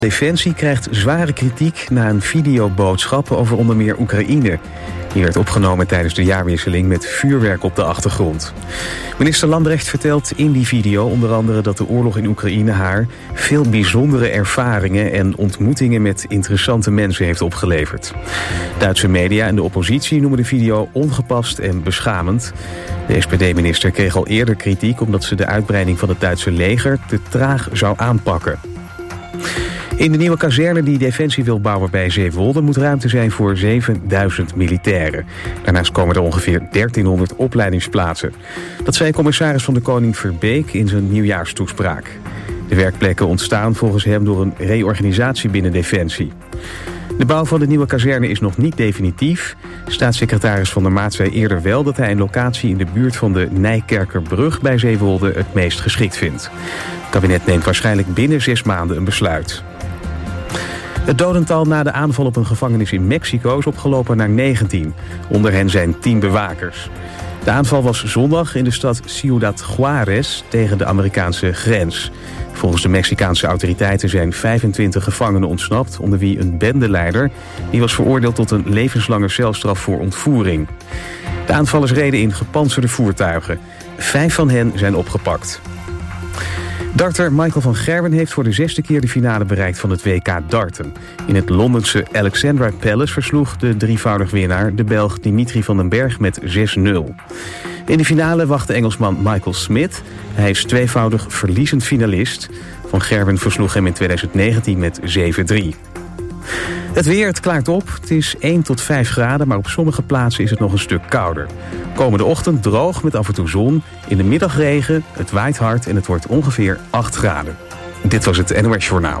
Defensie krijgt zware kritiek na een videoboodschap over onder meer Oekraïne. Die werd opgenomen tijdens de jaarwisseling met vuurwerk op de achtergrond. Minister Lambrecht vertelt in die video onder andere dat de oorlog in Oekraïne haar veel bijzondere ervaringen en ontmoetingen met interessante mensen heeft opgeleverd. Duitse media en de oppositie noemen de video ongepast en beschamend. De SPD-minister kreeg al eerder kritiek omdat ze de uitbreiding van het Duitse leger te traag zou aanpakken. In de nieuwe kazerne die Defensie wil bouwen bij Zeewolde moet ruimte zijn voor 7000 militairen. Daarnaast komen er ongeveer 1300 opleidingsplaatsen. Dat zei commissaris van de Koning Verbeek in zijn nieuwjaarstoespraak. De werkplekken ontstaan volgens hem door een reorganisatie binnen Defensie. De bouw van de nieuwe kazerne is nog niet definitief. Staatssecretaris Van der Maat zei eerder wel dat hij een locatie in de buurt van de Nijkerkerbrug bij Zeewolde het meest geschikt vindt. Het kabinet neemt waarschijnlijk binnen 6 maanden een besluit. Het dodental na de aanval op een gevangenis in Mexico is opgelopen naar 19. Onder hen zijn 10 bewakers. De aanval was zondag in de stad Ciudad Juárez tegen de Amerikaanse grens. Volgens de Mexicaanse autoriteiten zijn 25 gevangenen ontsnapt, onder wie een bendeleider. Die was veroordeeld tot een levenslange celstraf voor ontvoering. De aanvallers reden in gepantserde voertuigen. 5 van hen zijn opgepakt. Darter Michael van Gerwen heeft voor de 6e keer de finale bereikt van het WK darten. In het Londense Alexandra Palace versloeg de drievoudig winnaar de Belg Dimitri van den Berg met 6-0. In de finale wacht de Engelsman Michael Smith. Hij is tweevoudig verliezend finalist. Van Gerwen versloeg hem in 2019 met 7-3. Het weer, het klaart op. Het is 1 tot 5 graden, maar op sommige plaatsen is het nog een stuk kouder. Komende ochtend droog met af en toe zon. In de middag regen, het waait hard en het wordt ongeveer 8 graden. Dit was het NOS Journaal.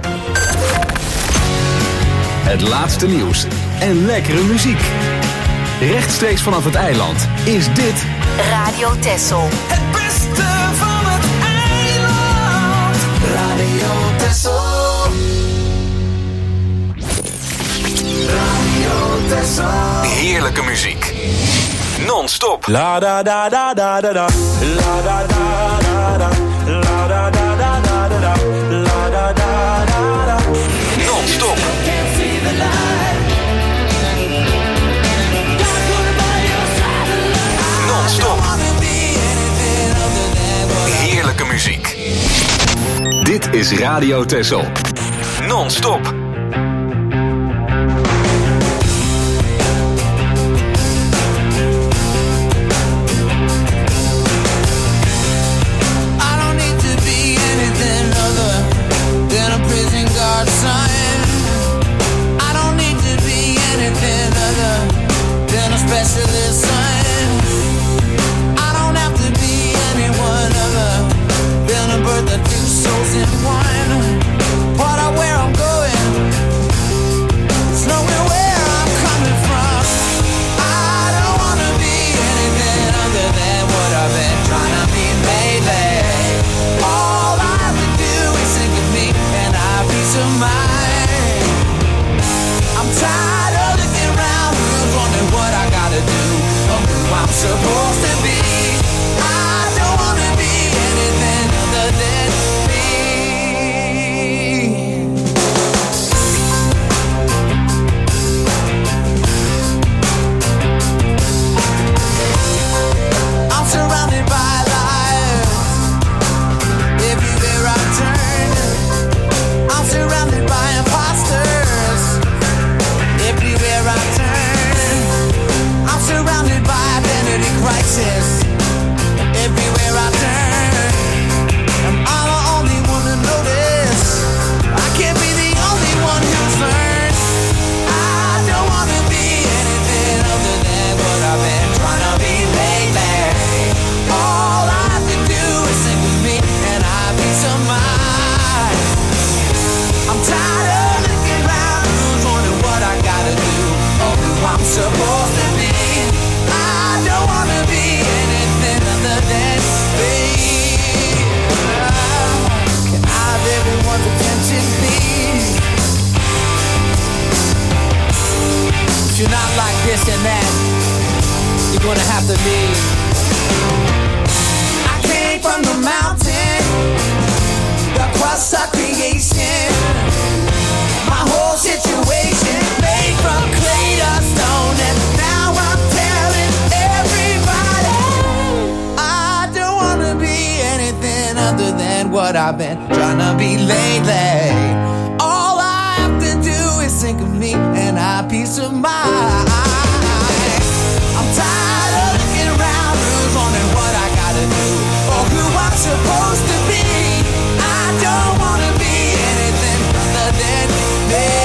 Het laatste nieuws en lekkere muziek. Rechtstreeks vanaf het eiland is dit Radio Texel. Het beste van het eiland. Radio Texel. Radio Texel. heerlijke muziek. Non-stop. La da da da da da da. La da da da da. La da da da da da. La da da da da. Non-stop. Non-stop. Heerlijke muziek. Dit is Radio Texel. Non-stop. Specialist son. I don't have to be anyone other than a birth of two souls in one. Part of where I'm going, it's knowing where I'm coming from. I don't wanna be anything other than what I've been trying to be lately. All I have to do is think of me and have peace of mind. I'm tired of looking around, wondering what I gotta do, or who I'm supposed to be. I don't wanna be anything other than me. I'm surrounded by lies, everywhere I turn. I'm surrounded by imposters, everywhere I turn. I'm surrounded by identity crisis, everywhere I turn. Am I the only one to notice? I can't be the only one who's learned. I don't wanna be anything other than what I've been trying to be lately. All I have to do is think with me and have peace of mind. I'm tired of looking around, wondering what I gotta do, or who I'm supposed to be. I don't wanna be anything other than me. Can I have everyone's attention, please? If you're not like this and that, you're gonna have to leave. I came from the mountain, the crust of creation. what I've been trying to be lately. All I have to do is think of me and have peace of mind. I'm tired of looking around, who's wondering what I gotta do or who I'm supposed to be. I don't wanna be anything other than me.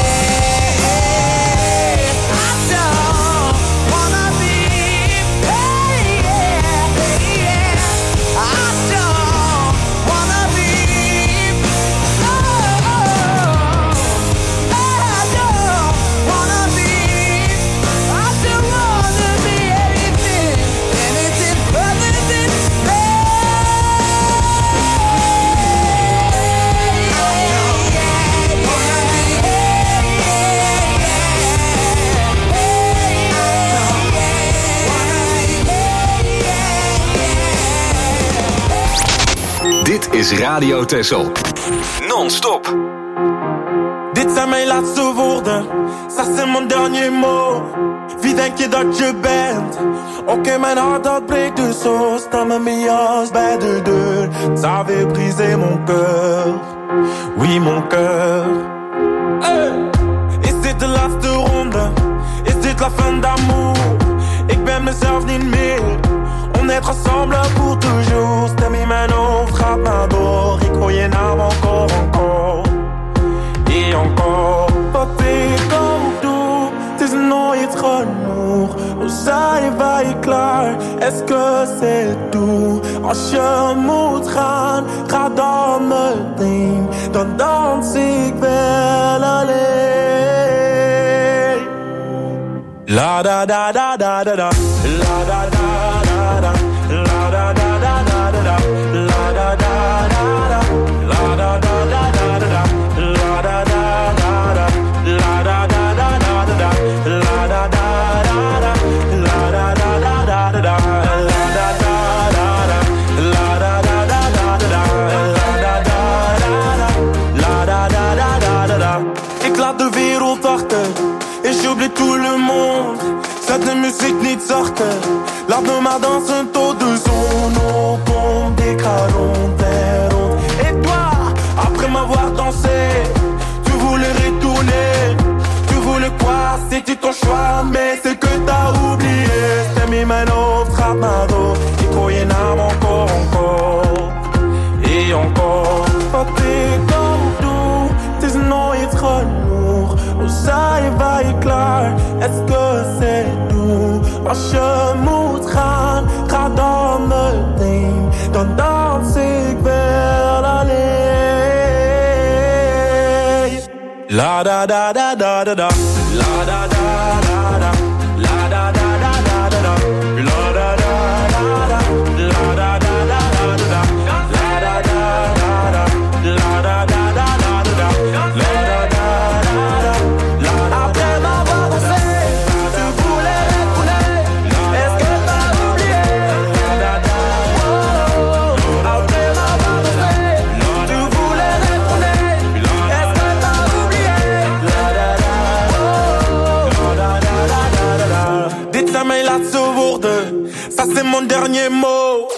Dit is Radio Texel. Non-stop. Dit zijn mijn laatste woorden, ça c'est mon dernier mot. Wie denk je dat je bent? Oké, mijn hart dat breekt dus zo. Sta met mijn jas bij de deur. Ça avait brisé mon cœur. Oui, mon cœur. Hey. Is dit de laatste ronde? Is dit la fin d'amour? Ik ben mezelf niet meer. On est ensemble pour toujours. Stem in mijn hoofd gaat maar door. Ik hoor je naam encore, encore. Et encore. Wat ik ook doe, het is nooit genoeg. Hoe zijn je klaar? Est-ce que c'est tout? Als je moet gaan, ga dan meteen. Dan dans ik wel alleen. La da da da da da da. La da da da da. La da da da da da. La da da da da. La da da da da da. La da da da da. La da da da da da. La da da da da. La da da da da da. La da da da da. La da da da da. La da da da. La da da da da. Ik laat de wereld achter. Et j'oublie tout le monde. Zet de muziek niet zachter. Laat me maar dansen tot de zon opkomt. Ik ga rond en rond. Et toi, après m'avoir dansé, tu voulais retourner. Tu voulais quoi? C'était ton choix, mais c'est que t'as oublié. Stem in mijn hoofd gaat maar door. Ik hoor je naam encore, encore. Et encore. Wat ik ook doe, het is nooit genoeg. Hoe zijn je klaar? Est-ce que c'est tout? Als je moet gaan, ga dan meteen. Dan dans ik wel alleen. La da da da da da da. La da da da da. La da da da da da. La da da da da. La da da da da. La da da da da. La da da da da. La da da da. Après m'avoir dansé, tu voulais retourner. Est-ce que t'as oublié? Après m'avoir dansé, tu voulais retourner. Est-ce que t'as oublié? Dit zijn mijn laatste woorden, ça c'est mon dernier mot.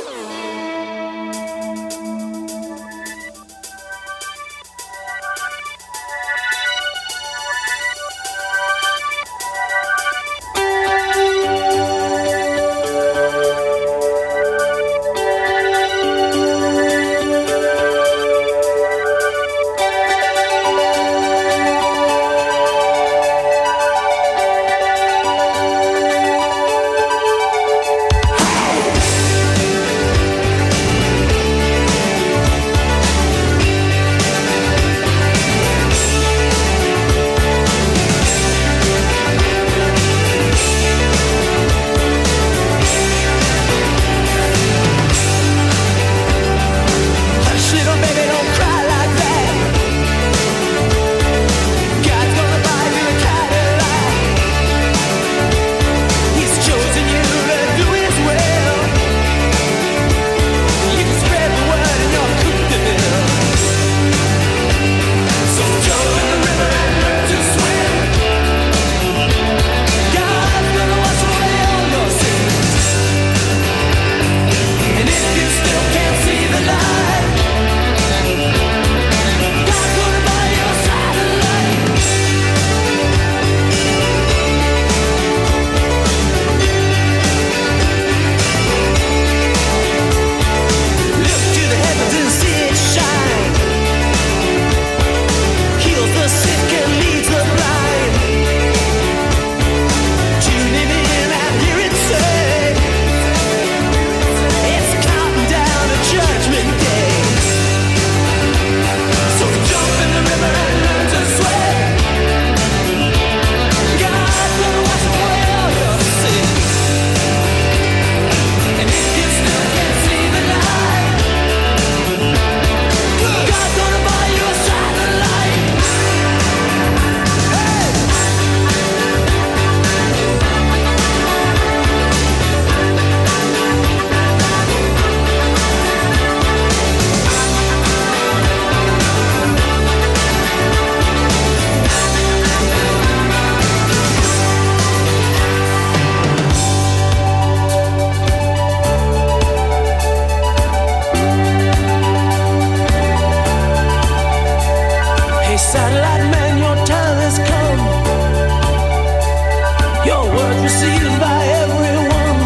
perceived by everyone.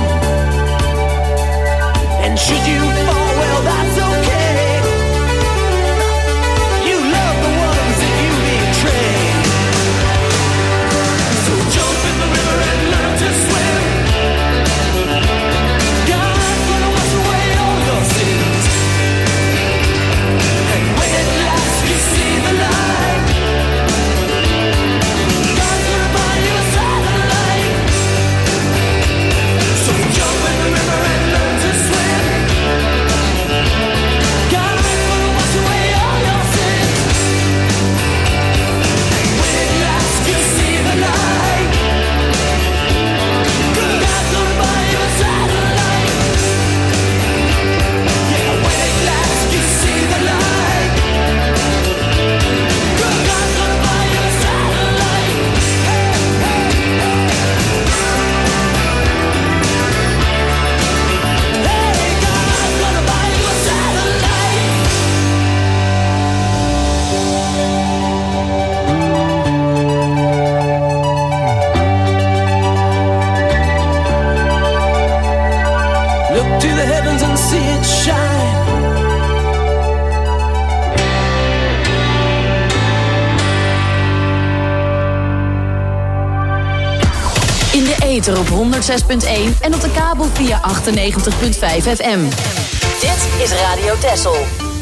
And should you fall, well, that's okay. You love the ones that you betray. So jump in the river and learn to swim. God's gonna wash away all your sins. And when at last you see the light, God's gonna buy you a satellite. So jump in the river and learn to swim. God's gonna wash away all your sins. And when at last you see the light, God's gonna buy you a satellite. Yeah, when at last you see the light, God's gonna buy you a satellite. Hey, hey, hey. Hey, God's gonna buy you a satellite. Look to the heavens and see it shine. In de ether op 106.1 en op de kabel via 98.5 FM. Dit is Radio Texel.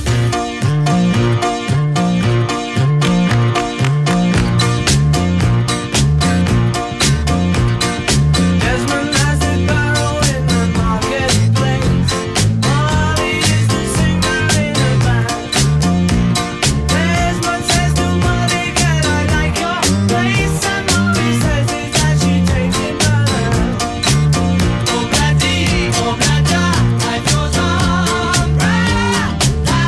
Desmond has the barrow in the marketplace. Molly is the singer in the band. Desmond says to Molly, "Can I like your place?" And Molly says it as she takes him by the hand. Oh, Bloody, oh, Blada, life goes on.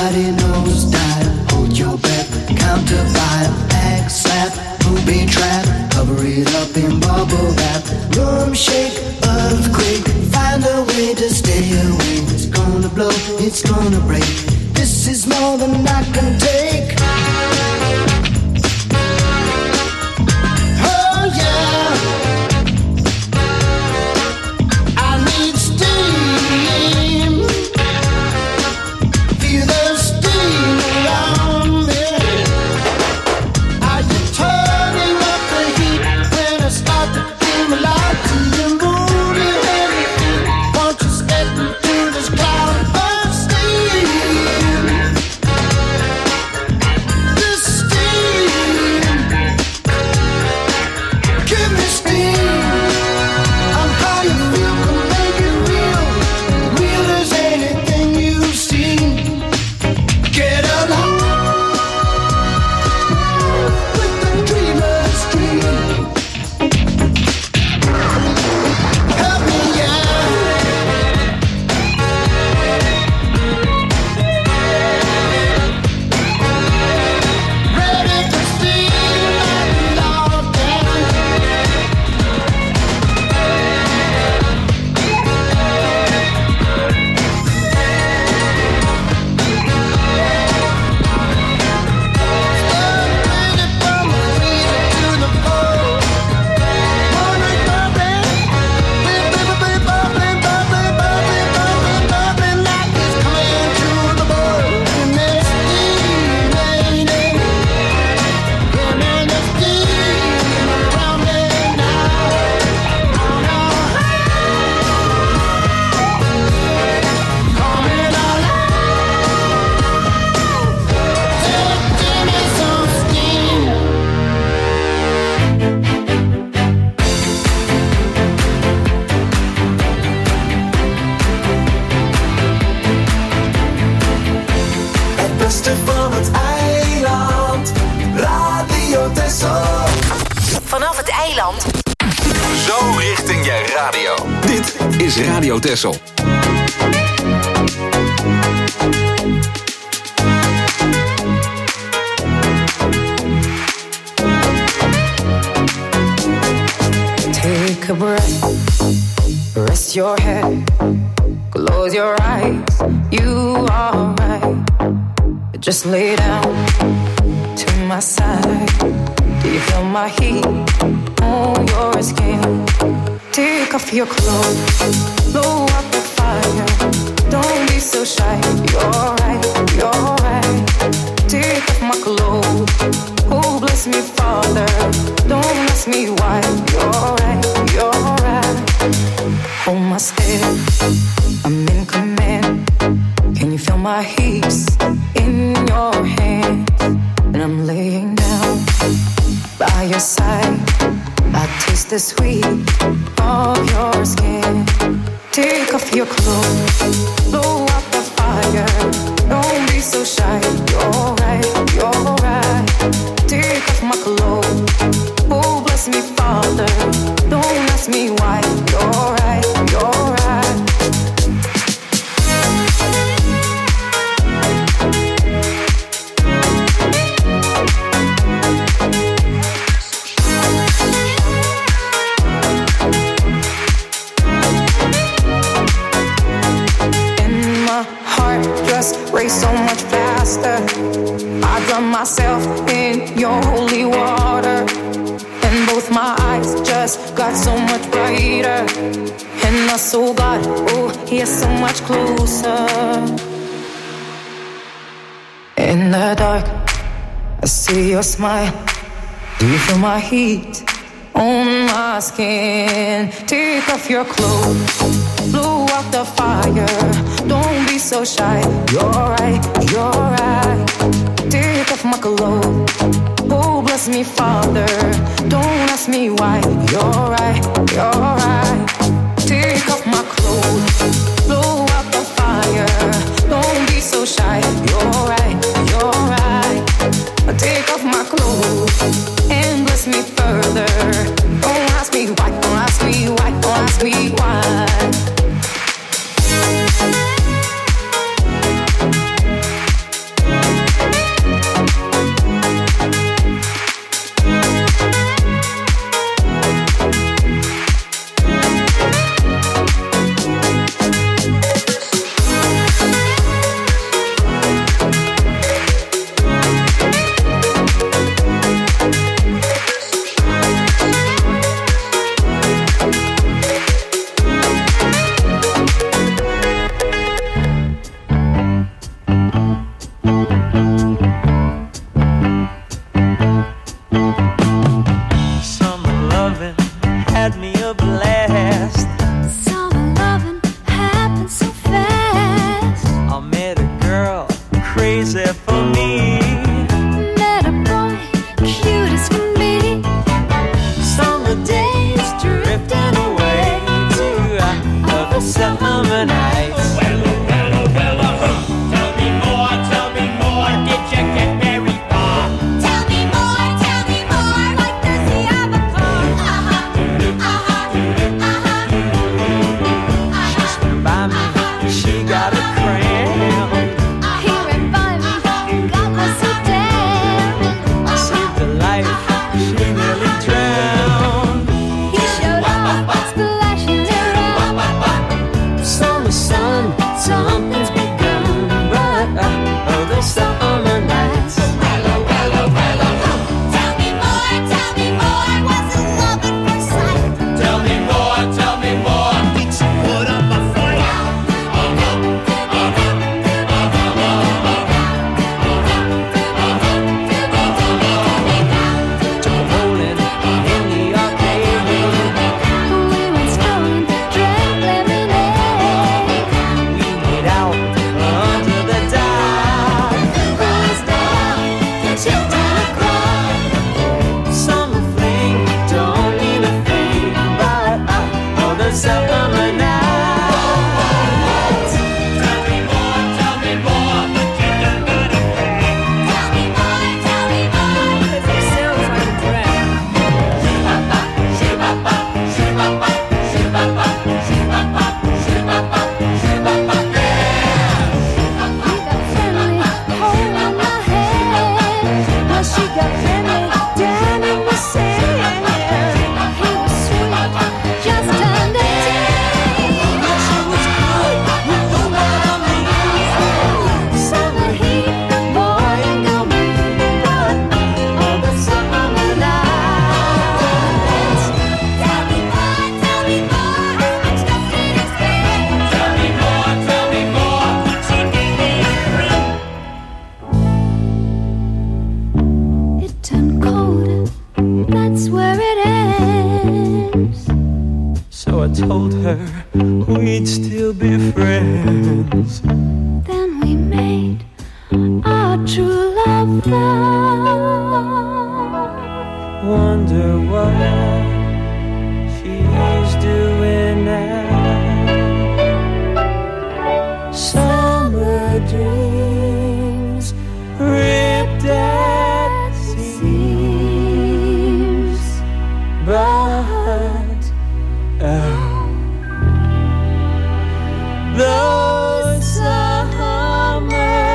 Everybody knows dive, hold your breath, count to 5, act slap, booby trap, cover it up in bubble wrap, room shake, earthquake, find a way to stay away. It's gonna blow, it's gonna break. This is more than I can take. Oh yeah, I need steam. Feel the steam around me. Are you turning up the heat when I start to feel alive? To you moving heavy feet, won't you step into this cloud of steam? This steam, give me steam. I'm how you feel, can make it real, real as anything you've seen. Get along with the dreamer's dream. Help me out. Ready to feel like love down. Het beste van het eiland. Radio Texel. Vanaf het eiland. Zo richting je radio. Dit is Radio Texel. Take a breath, rest your head, close your eyes, you are right. Just lay down to my side. Do you feel my heat on your skin? Take off your clothes, blow up the fire. Don't be so shy, you're right. Take off my clothes, oh bless me Father. Don't ask me why, you're right. Hold my step, I'm in command. Can you feel my heat in your hands? And I'm laying down by your side. I taste the sweet of your skin. Take off your clothes, blow up the fire. Don't be so shy, you're right. Take off my clothes, oh bless me Father. Don't ask me why, you're right. Race so much faster. I drown myself in your holy water, and both my eyes just got so much brighter. And I saw God, oh, He is so much closer. In the dark, I see your smile. Do you feel my heat on my skin? Take off your clothes, blow out the fire. Don't be so shy, you're right. Take off my clothes, oh bless me Father. Don't ask me why, you're right. Take off my clothes, blow out the fire. Don't be so shy, you're right. Take off my clothes and bless me further. Don't ask me why, don't ask me why, don't ask me why. summer night. Tell me more, but you don't gotta pay. Tell me more, because it sounds like a drag. Shoo-ba-ba, shoo-ba-ba, shoo-ba-ba, shoo-ba-ba, shoo-ba-ba, shoo-ba-ba, yeah. He got friendly, holding my hand. Now she got friendly, down in the sand. He was sweet, just under 10. She was good, you know what I mean. Summer heat, boy, ain't gonna be but all the summer nights. Tell me more, I'm stuck in his bed. Tell me more, so give me a ring. It turned cold, that's where it ends. So I told her we'd still be friends. Then we made our true love vow. Wonder what she's doing now. Summer dreams ripped at seams, but those summer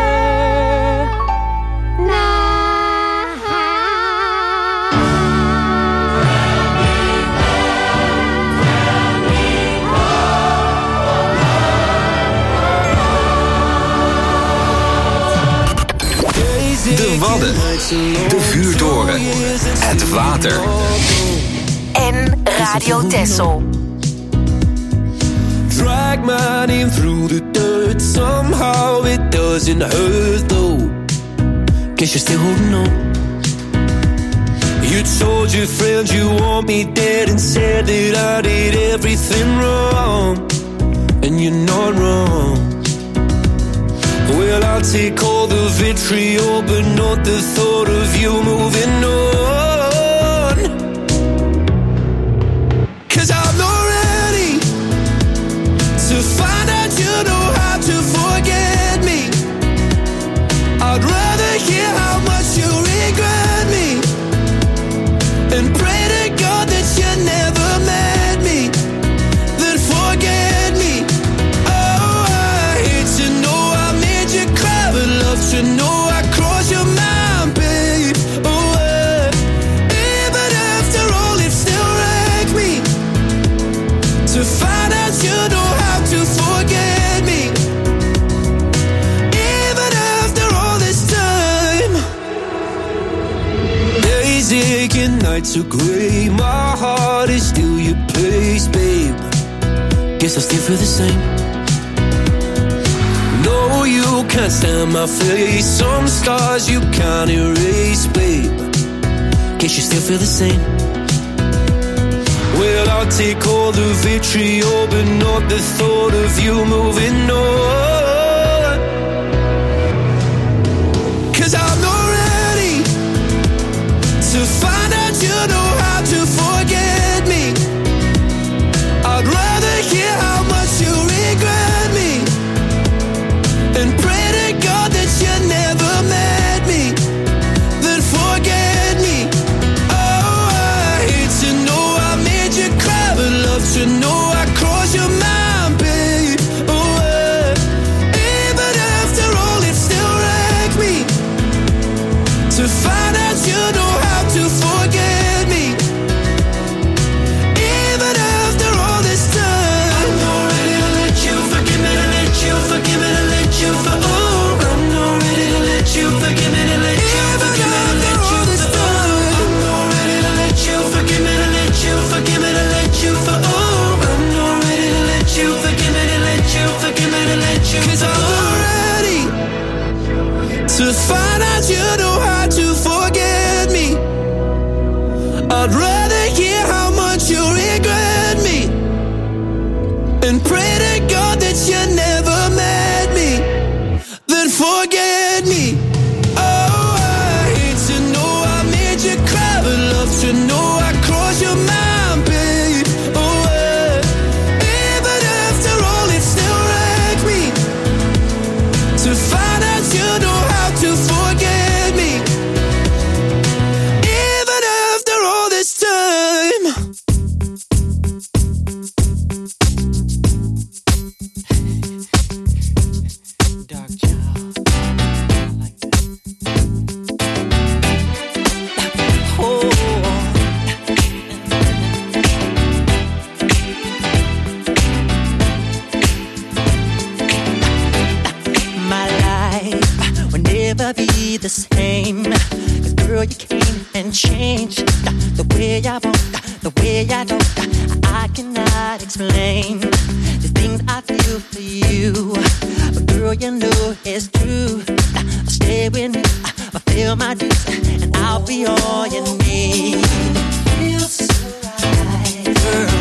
De Wadden, de vuurtoren, het water. En Radio Texel. drag my name through the dirt. Somehow it doesn't hurt though. Guess you're still holding on. You told your friends you want me dead and said that I did everything wrong. And you're not wrong. Well, I'll take all the vitriol, but not the thought of you moving on. 'Cause I'm not ready to find out you know how to forget me. I'd rather hear how much you regret me and pray to God that you never met me, then forget me. Oh, I hate to know I made you cry, but love to know I crossed your mind, babe. Oh, even after all, it still wrecked me to find out you know how to forget me. Even after all this time, days aching, nights are gray. My heart is still your place, babe. Guess I still feel the same. No, you can't stand my face. Some scars you can't erase, babe. Guess you still feel the same. Well, I'll take all the vitriol, but not the thought of you moving on. 'Cause I'm not ready to find out you know how to forget me. I'd rather hear how much you regret me and pray to God that you never met me, then forget me. Oh, I hate to know I made you cry, but love to know I crossed your mind, babe. Oh, even after all, it still wrecked me to find out you know how to forget me. Even after all this time, I'm not ready to let you forgive me, to let you forgive me, to let you for. Oh, I'm not ready to let you forgive me, to let you forgive me, to let you for. I'm not ready to let you forgive me, to let you forgive me, to let you for. Oh, I'm not ready to let you forgive me, to let you forgive me, to let you. 'Cause I'm not ready to find out you know how to forget me. I'd rather hear how much you regret me and pray to God that you never met me, then forget me. Oh, I hate to know I made you cry, but love to know I crossed your mind, babe. Oh, never be the same. 'Cause girl, you came and changed the way I walk, the way I talk. I cannot explain the things I feel for you. But girl, you know it's true. I'll stay with me, fulfill my dreams, and I'll be all you need. Feels so right, girl.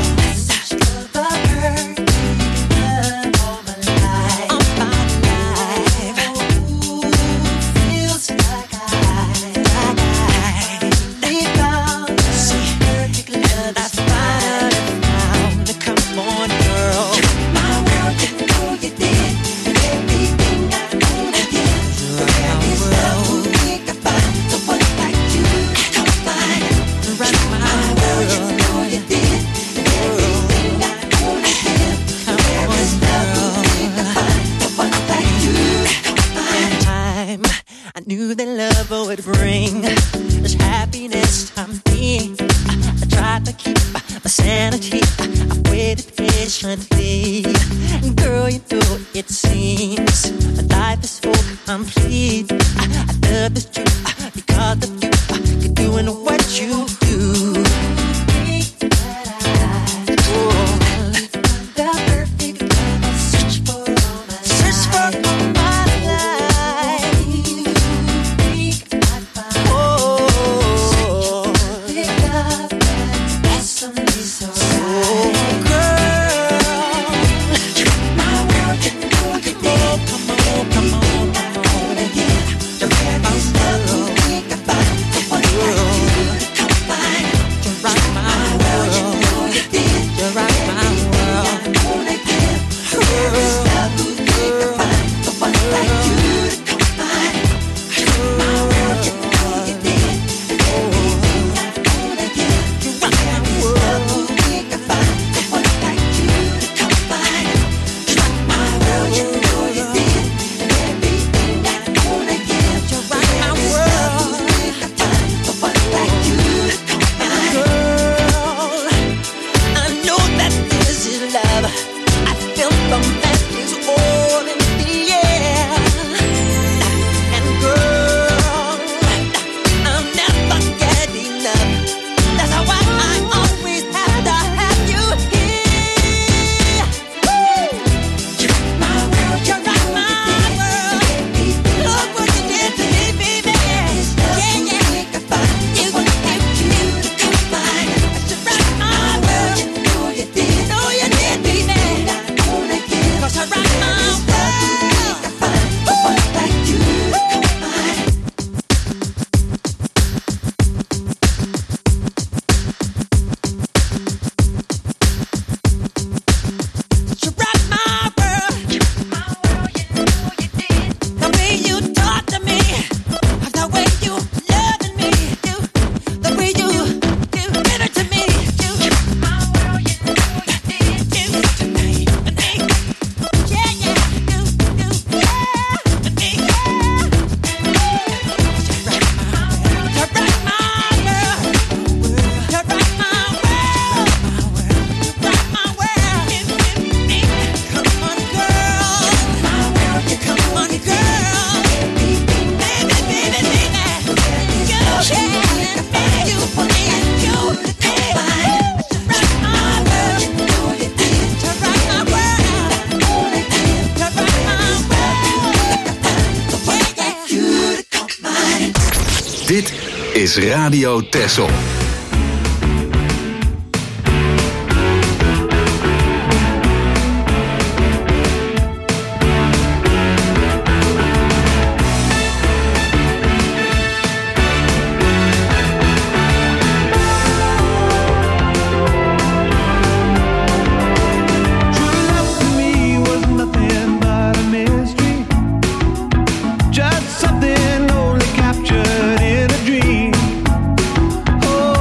Would bring this happiness to me. I tried to keep my sanity. I waited patiently. Girl, you know it seems life is so complete. I love this truth because of you. You're doing what you do. Dit is Radio Texel. Just something only captured in a dream. Oh,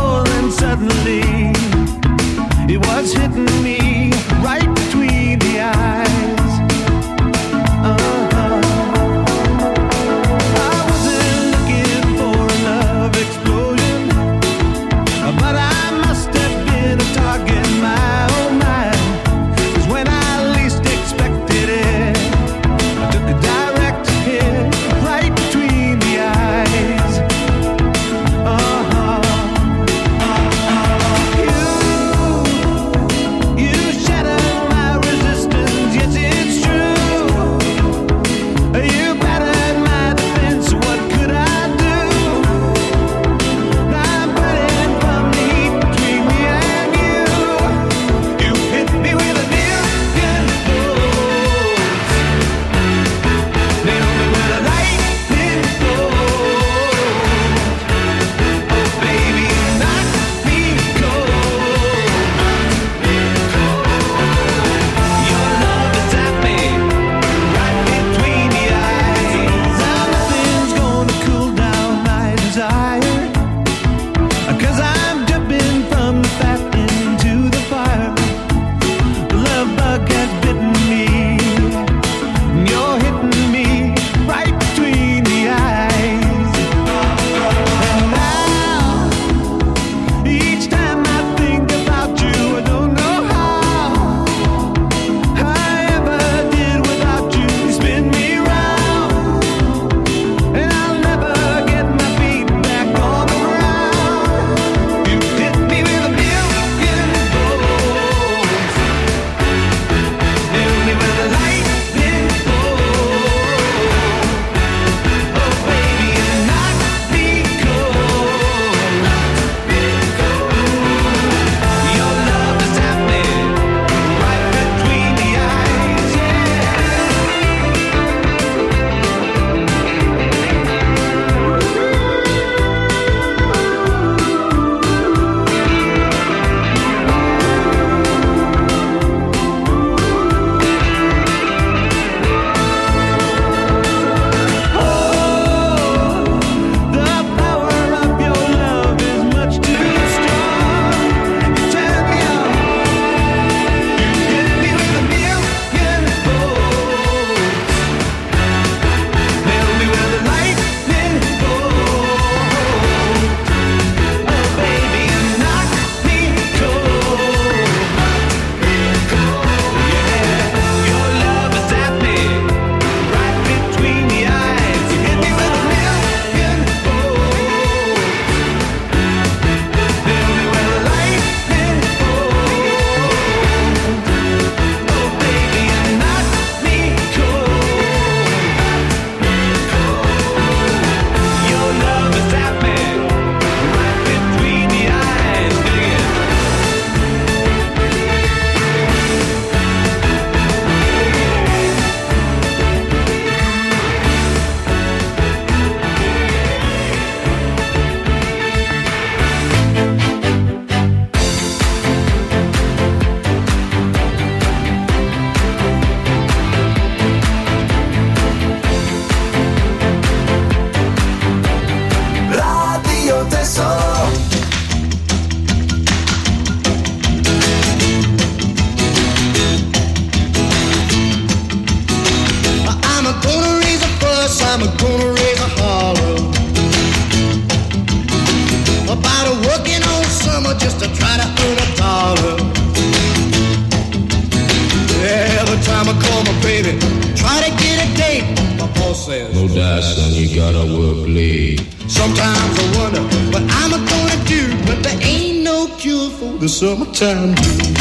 for my baby. Try to get a date, my boss says. No die, son, you gotta work late. Sometimes I wonder what I'm gonna do, but there ain't no cure for the summertime blues.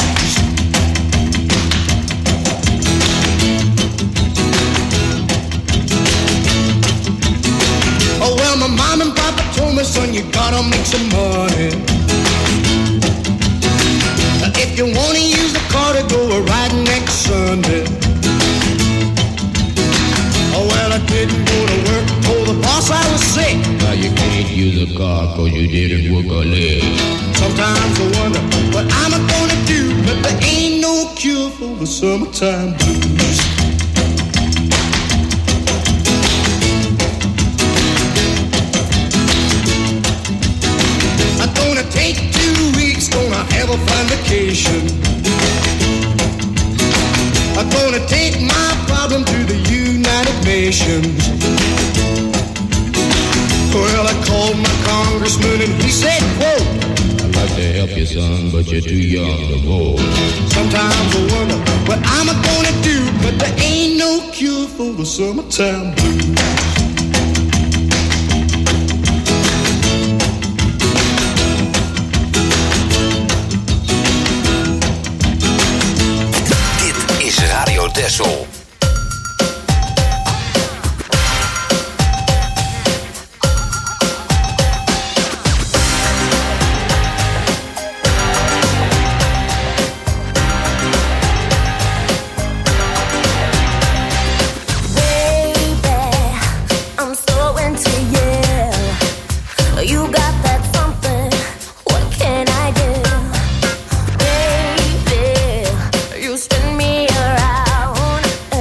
Oh well, my mom and papa told me, son, you gotta make some money. If you wanna use the car to go a ride next Sunday. Oh well, I didn't go to work, told the boss I was sick. Now you can't use a car cause you didn't work a leg. Sometimes I wonder what I'm gonna do, but there ain't no cure for the summertime blues. I'm gonna take 2 weeks, gonna have a fun vacation. I'm gonna take my problem to the United Nations. Well, I called my congressman and he said, quote, I'd like to help you, son, but you're too young to vote. Sometimes I wonder what I'm gonna do, but there ain't no cure for the summertime blues. Radio Texel. Spin me around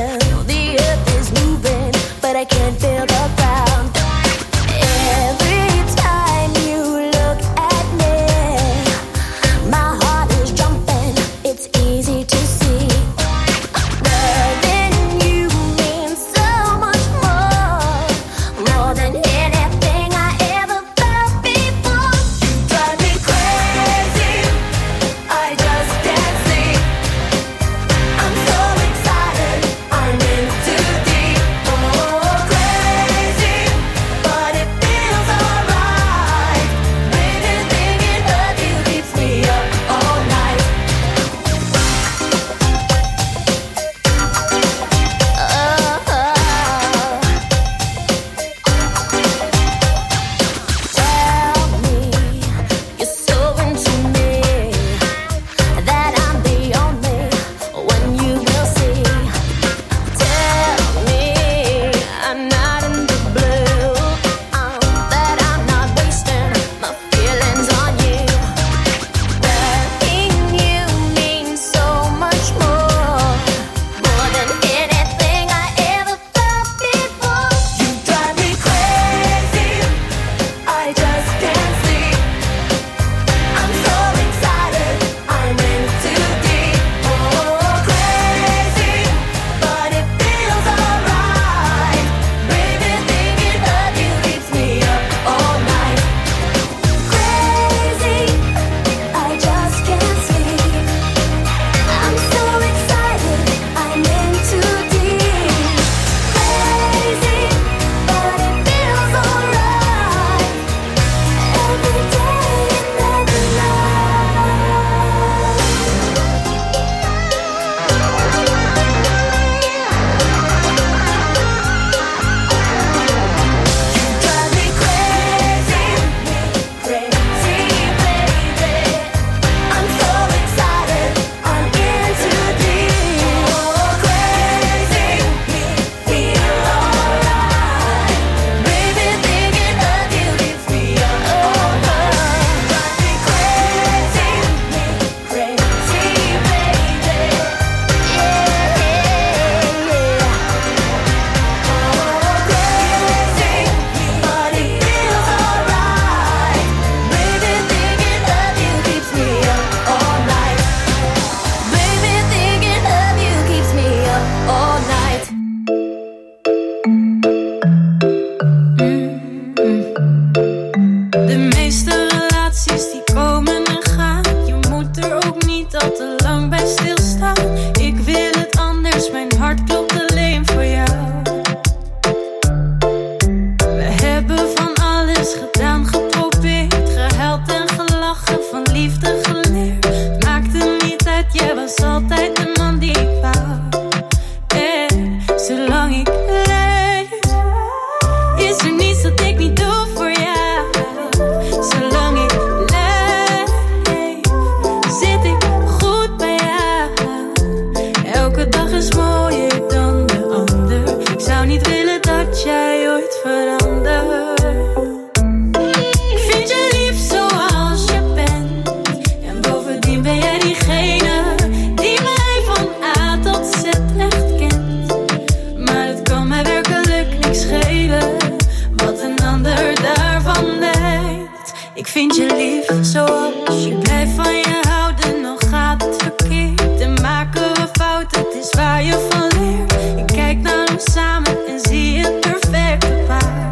is mooier dan de ander. Ik zou niet willen dat jij ooit verandert. Ik vind je lief zoals je bent. En bovendien ben jij diegene die mij van A tot Z echt kent. Maar het kan mij werkelijk niks schelen wat een ander daarvan denkt. Ik vind je lief zoals je blijft van je houden. Nog gaat het verkeerd en maken we fouten. Het is waar je van leert. Ik kijk naar ons samen en zie het perfecte paar.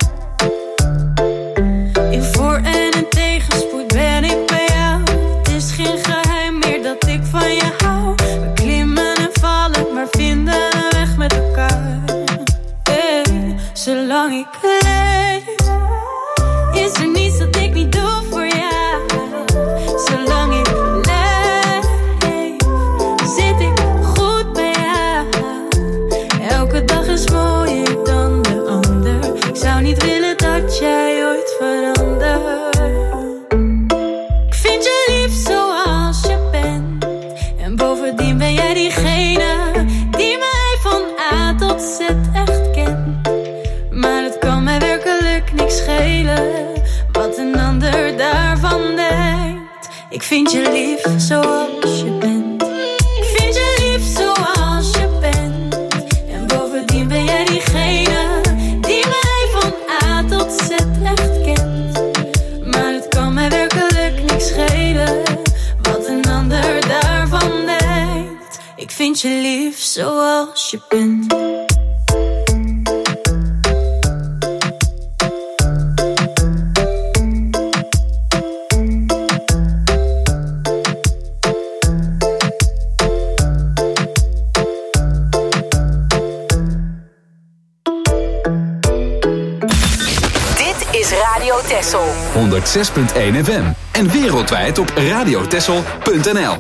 In voor- en in tegenspoed ben ik bij jou. Het is geen geheim meer dat ik van je hou. We klimmen en vallen, maar vinden een weg met elkaar. Hey, zolang ik leef, is er niets dat ik niet doe voor jou. Zolang ik leef, zit ik goed bij jou. Elke dag is mooier dan de ander. Ik zou niet willen dat jij ooit verandert. Ik vind je lief zoals je bent. En bovendien ben jij diegene die mij van A tot Z echt kent. Maar het kan mij werkelijk niks schelen wat een ander daarvan denkt. Ik vind je lief zoals je bent. Ik vind je lief zoals je bent. En bovendien ben jij diegene die mij van A tot Z echt kent. Maar het kan mij werkelijk niks schelen wat een ander daarvan denkt. Ik vind je lief zoals je bent. Radio Texel 106.1 FM en wereldwijd op radiotexel.nl.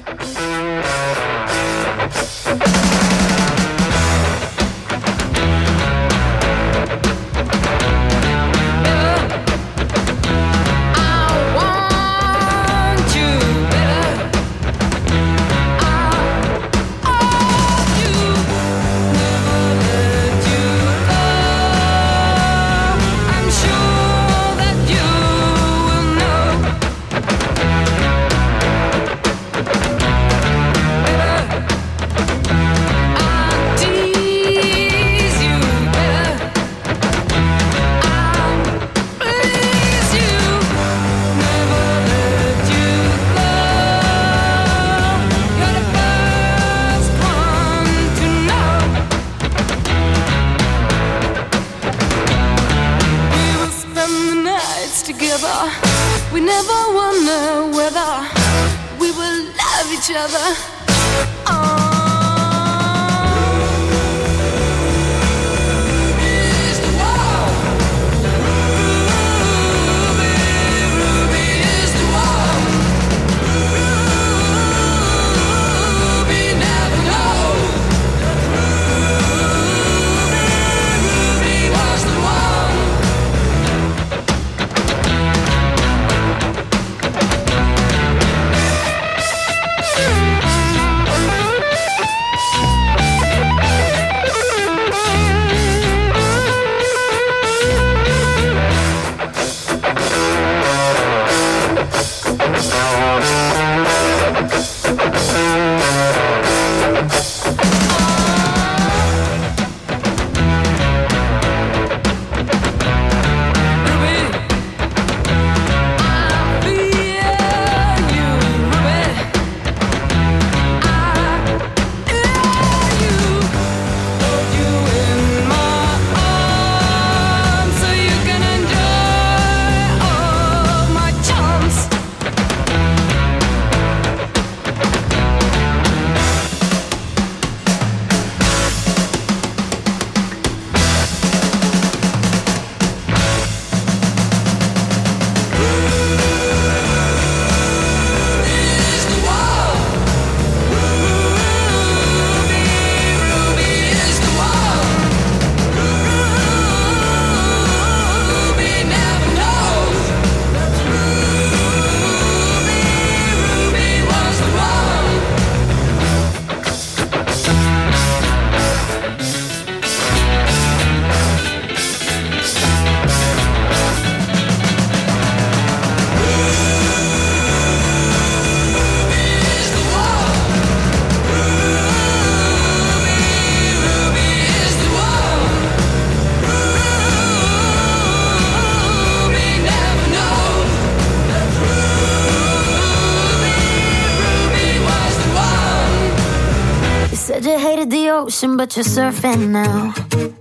hated the ocean, but you're surfing now.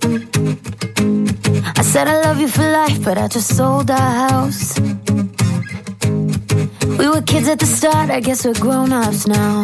I said I love you for life, but I just sold our house. We were kids at the start, I guess we're grown-ups now.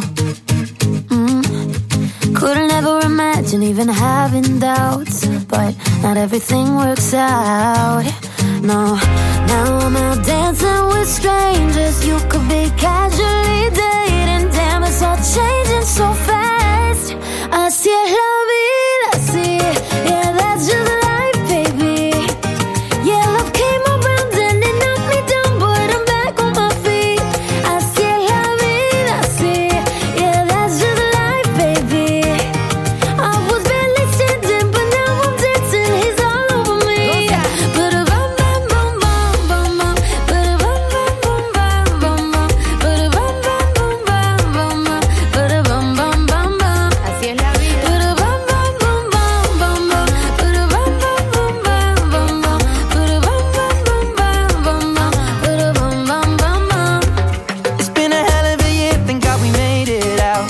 Couldn't ever imagine even having doubts, but not everything works out. No, now I'm out dancing with strangers. You could be casually dating. Damn, it's all changing so fast. Así es la vida, sí. Yeah, that's just life, baby. Yeah, love came around and it knocked me down, but I'm back on my feet. Así es la vida, sí. Yeah, that's just life, baby. I was barely standing, but now I'm dancing. He's all over me. Ba-da-bum, bum, bum, bum, bum, bum. Ba-da-bum, bum, bum, bum, bum, bum. Ba-da-bum, bum, bum, bum, bum, bum. Ba-da-bum, bum, bum, bum. Así es la vida. Ba-da-bum, bum, bum, bum, bum, bum. Ba-da-bum, bum, bum, bum, bum, bum. Ba-da-bum, bum, bum, bum, bum, bum. Ba-da-bum, bum, bum, bum. It's been a hell of a year, thank God we made it out.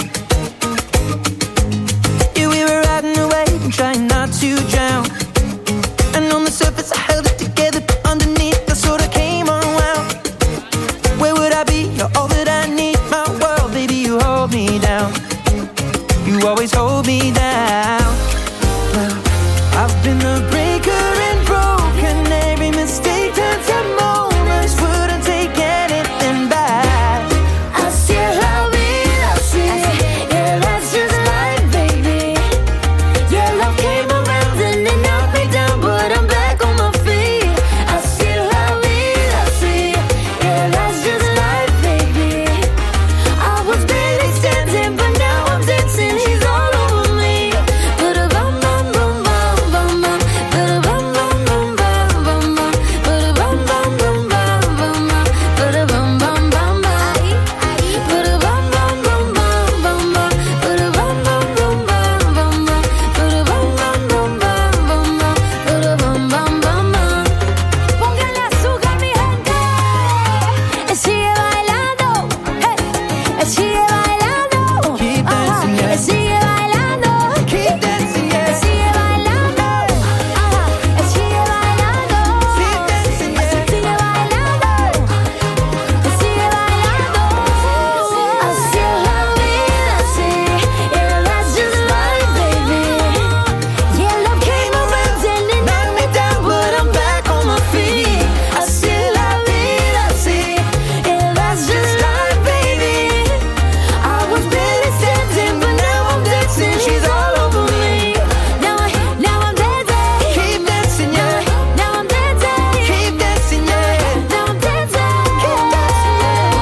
Yeah, we were riding away and trying not to drown. And on the surface I held it together, but underneath I sort of came unwound. Where would I be? You're all that I need. My world, baby, you hold me down. You always hold me down. Well, I've been the breaker and broken. Every mistake turns to moments. Wouldn't take anything back. Así es la vida, sí. Yeah, that's just life, baby. Yeah, love came around and it knocked me down, but I'm back on my feet. Así es la vida, sí. Yeah, that's just life, baby. I was barely standing, but now I'm dancing. He's all over me. Ba-da-bum, bum, bum, bum, bum, bum. Ba-da-bum, bum, bum, bum, bum, bum. Ba-da-bum, bum, bum, bum, bum, bum. Ba-da-bum, bum, bum, bum. Ba-da-bum, bum, bum, bum, bum, bum. Ba-da-bum, bum, bum, bum, bum, bum. Ba-da-bum, bum, bum, bum, bum, bum. Ba-da-bum, bum, bum, bum. Póngale azúcar, mi gente. Sigue bailando. Hey. Sigue bailando. Keep dancing, yeah. Sigue bailando. Keep dancing, yeah. Sigue bailando. Sigue bailando. Keep dancing, yeah. Sigue bailando. Sigue bailando. Así es la vida, sí. Yeah, that's just life, baby. Yeah, love came around and it knocked me down, but I'm back on my feet. Así es la vida, sí. Yeah, that's just life, baby. I was barely standing, but now I'm dancing. She's all over me. Now I'm dancing. Keep dancing, yeah. Now I'm dancing. Keep dancing, yeah. Now I'm dancing. Keep dancing.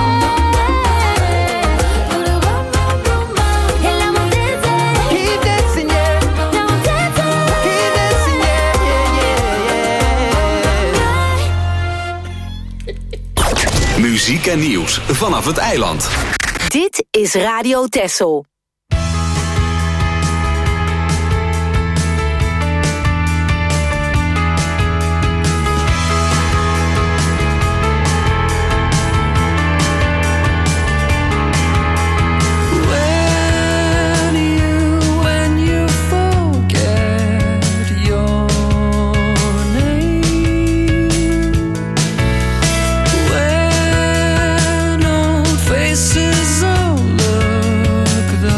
And now I'm dancing. Keep dancing, yeah. Now I'm dancing. Keep dancing, yeah, yeah. Muziek en nieuws vanaf het eiland. Dit is Radio Texel. When you forget your name, when old faces all look the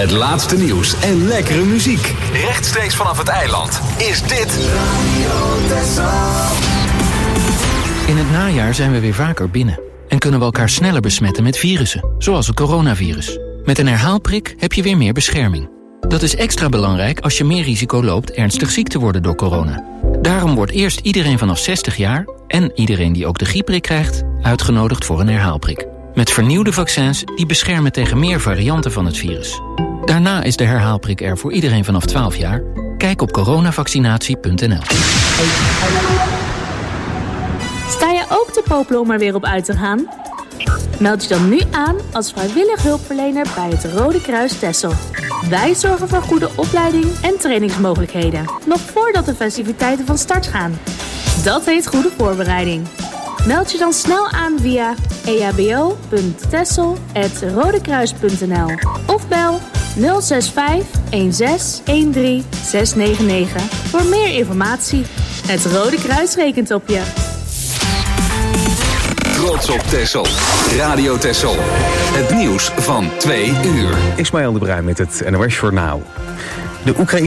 Het laatste nieuws en lekkere muziek. Rechtstreeks vanaf het eiland is dit Radio Texel. In het najaar zijn we weer vaker binnen. En kunnen we elkaar sneller besmetten met virussen, zoals het coronavirus. Met een herhaalprik heb je weer meer bescherming. Dat is extra belangrijk als je meer risico loopt ernstig ziek te worden door corona. Daarom wordt eerst iedereen vanaf 60 jaar... en iedereen die ook de griepprik krijgt... uitgenodigd voor een herhaalprik. Met vernieuwde vaccins die beschermen tegen meer varianten van het virus. Daarna is de herhaalprik er voor iedereen vanaf 12 jaar. Kijk op coronavaccinatie.nl. Sta je ook te popelen om er weer op uit te gaan? Meld je dan nu aan als vrijwillig hulpverlener bij het Rode Kruis Texel. Wij zorgen voor goede opleiding en trainingsmogelijkheden. Nog voordat de festiviteiten van start gaan. Dat heet goede voorbereiding. Meld je dan snel aan via ehbo.texel@rodekruis.nl of bel 065 16 13 699 voor meer informatie. Het Rode Kruis rekent op je. Trots op Texel. Radio Texel. Het nieuws van 2 uur. Ismaël de Bruin met het NOS Journaal. De Oekraïne